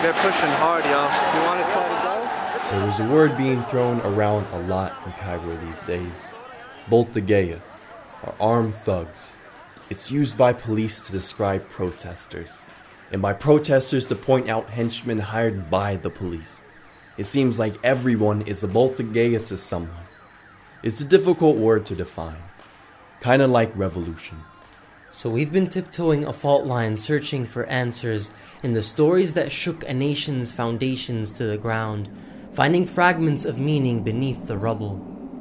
they're pushing hard, yo. You want to try to go? There was a word being thrown around a lot in Cairo these days. Boltageya, or armed thugs. It's used by police to describe protesters, and by protesters to point out henchmen hired by the police. It seems like everyone is a Boltageya to someone. It's a difficult word to define, kinda like revolution. So we've been tiptoeing a fault line searching for answers in the stories that shook a nation's foundations to the ground, finding fragments of meaning beneath the rubble.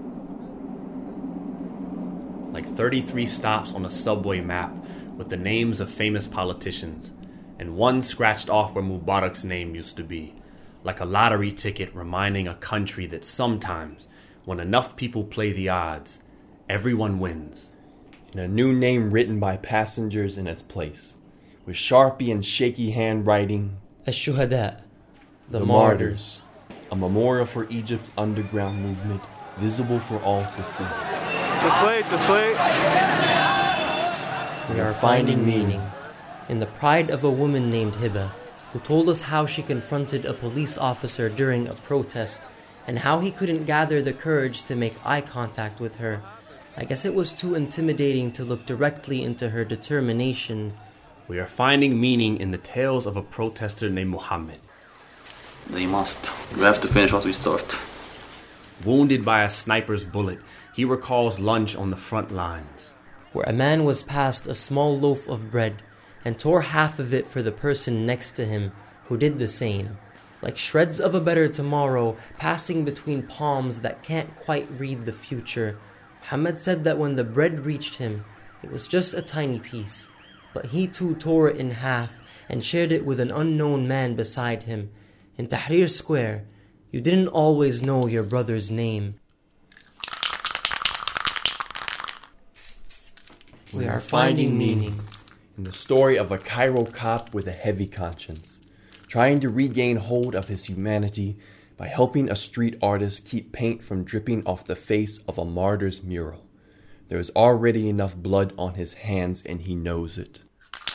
Like 33 stops on a subway map with the names of famous politicians, and one scratched off where Mubarak's name used to be, like a lottery ticket reminding a country that sometimes, when enough people play the odds, everyone wins. And a new name written by passengers in its place, with Sharpie and shaky handwriting. Ash-Shuhada, the Martyrs, a memorial for Egypt's underground movement, visible for all to see. Just wait. We are finding meaning in the pride of a woman named Hiba, who told us how she confronted a police officer during a protest and how he couldn't gather the courage to make eye contact with her. I guess it was too intimidating to look directly into her determination. We are finding meaning in the tales of a protester named Muhammad. They must. We have to finish what we start. Wounded by a sniper's bullet, he recalls lunch on the front lines, where a man was passed a small loaf of bread and tore half of it for the person next to him, who did the same. Like shreds of a better tomorrow passing between palms that can't quite read the future. Muhammad said that when the bread reached him, it was just a tiny piece, but he too tore it in half and shared it with an unknown man beside him. In Tahrir Square, you didn't always know your brother's name. We are finding meaning in the story of a Cairo cop with a heavy conscience, trying to regain hold of his humanity by helping a street artist keep paint from dripping off the face of a martyr's mural. There is already enough blood on his hands and he knows it.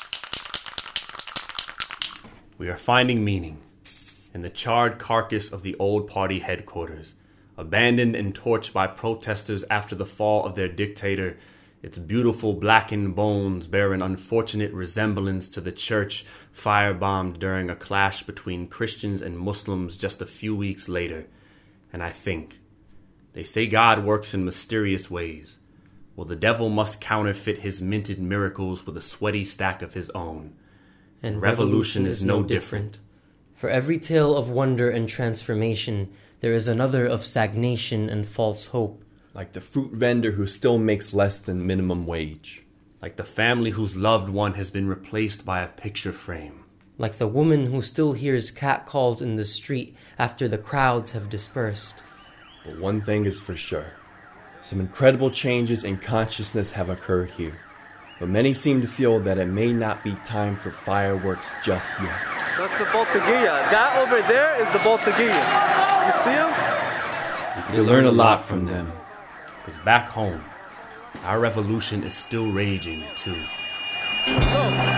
We are finding meaning in the charred carcass of the old party headquarters, abandoned and torched by protesters after the fall of their dictator. Its beautiful blackened bones bear an unfortunate resemblance to the church firebombed during a clash between Christians and Muslims just a few weeks later. And I think, they say God works in mysterious ways. Well, the devil must counterfeit his minted miracles with a sweaty stack of his own. And revolution is no different. For every tale of wonder and transformation, there is another of stagnation and false hope. Like the fruit vendor who still makes less than minimum wage. Like the family whose loved one has been replaced by a picture frame. Like the woman who still hears catcalls in the street after the crowds have dispersed. But one thing is for sure. Some incredible changes in consciousness have occurred here. But many seem to feel that it may not be time for fireworks just yet. That's the Boltageya. That over there is the Boltageya. You see him? You learn a lot from them. Because back home, our revolution is still raging too. Go.